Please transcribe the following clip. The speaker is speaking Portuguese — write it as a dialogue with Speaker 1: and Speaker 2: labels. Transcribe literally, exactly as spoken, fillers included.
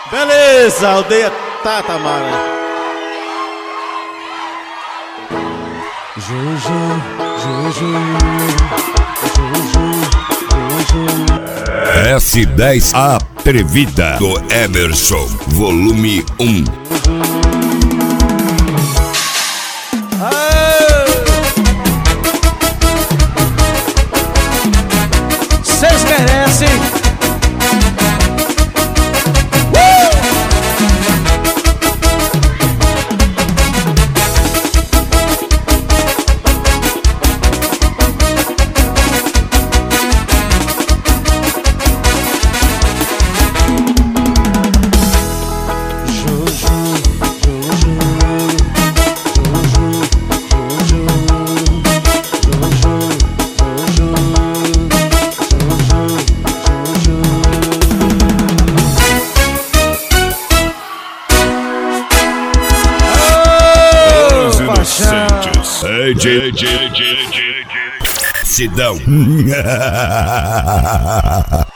Speaker 1: Beleza, aldeia Tatamara.
Speaker 2: Juju, Juju, Juju, Juju.
Speaker 3: S dez Atrevida do Emerson, volume um.
Speaker 2: Vocês merecem.
Speaker 3: D J Sidão.